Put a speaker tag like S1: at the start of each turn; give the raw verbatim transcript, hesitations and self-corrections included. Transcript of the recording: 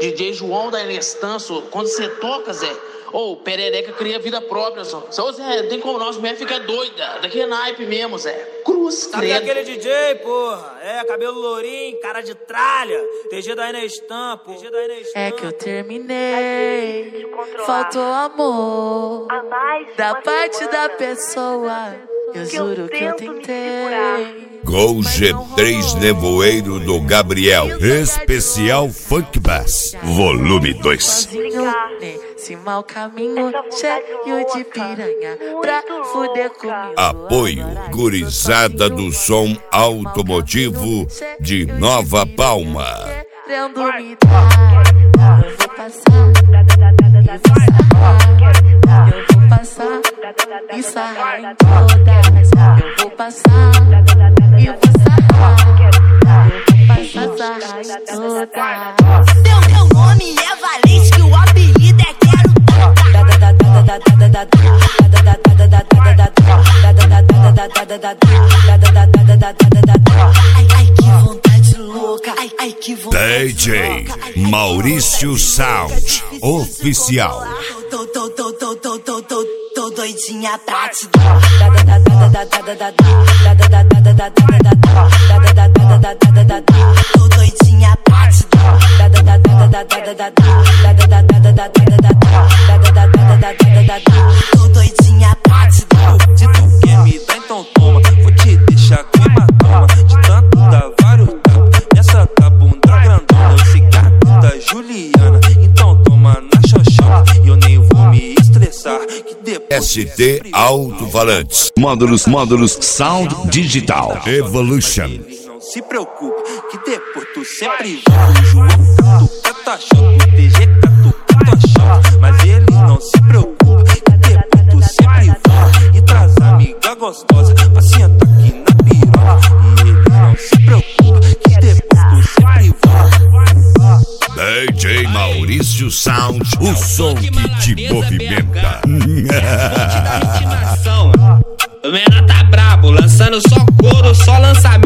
S1: D J João da Inestanço, quando você toca, Zé, ô, oh, perereca cria vida própria, só. Só, Zé, tem como nós, mulher fica doida. Daquele naipe mesmo, Zé. Cruz,
S2: sabe credo. Aquele D J, porra? É, cabelo lourinho, cara de tralha. T G da Inestan, pô. T G da Inestan.
S3: É que eu terminei, faltou amor da parte da pessoa. Eu juro que eu tentei.
S4: Gol G três Nevoeiro do Gabriel, especial Funk Bass, volume dois.
S3: Nesse mau caminho, cheio de piranha, pra fuder comigo.
S4: Apoio Gurizada do Som Automotivo de Nova Palma.
S3: Querendo me dar, eu vou passar, eu vou passar, e sarrar em todas. Eu vou passar, e vou sarrar, eu vou passar, sarrar em todas.
S5: Seu meu nome é Valente, que o apelido é Quero Ai, ai, que vontade louca. Ai, ai, que vontade
S4: D J Maurício Sound Oficial.
S5: Tô, tô, tô, tô, tô, tô, tô, tô doidinha pra te dar. Tô doidinha pra te dar. Tô doidinha pra te dar.
S2: Se tu quer me dar, então toma. Vou te deixar com hematoma. De tanto dar vários tapas nessa tua bunda grandona. Eu sei que a puta Juliana, então toma na xoxota. E eu nem vou me estressar, que depois
S4: S T Alto-Falantes.
S6: Módulos, módulos Sound Digital
S4: Evolution.
S2: Não se preocupa, que depois tu sempre vai. O João catuca tua xota, o T G catuca tua xota. Mas eles não se preocupam, que depois tu sempre vai. E traz amiga gostosa pra sentar aqui na piroca. E eles não se preocupam, que depois tu sempre vai.
S4: D J Maurício Sound, o som que te movimenta.
S7: O menor tá brabo, lançando só couro, só lançamento.